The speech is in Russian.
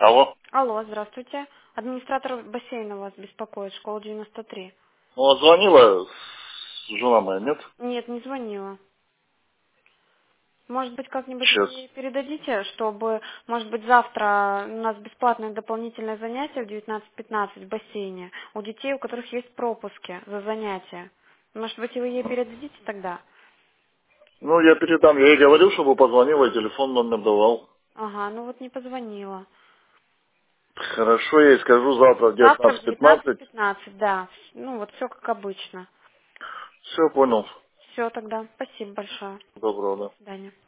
Алло. Алло, здравствуйте. Администратор бассейна вас беспокоит, школа 93. Ну, вот звонила жена моя, нет? Нет, не звонила. Может быть, как-нибудь вы Сейчас. ей передадите, чтобы, может быть, завтра у нас бесплатное дополнительное занятие в 19:15 в бассейне у детей, у которых есть пропуски за занятия. Может быть, вы ей передадите тогда? Ну, я передам. Я ей говорил, чтобы позвонила, и телефон номер давал. Ага, ну вот не позвонила. Хорошо, я ей скажу завтра в Завтра в 19:15. 19:15, да. Ну вот все как обычно. Все, понял. Все тогда. Спасибо большое. Доброго, До да. свидания.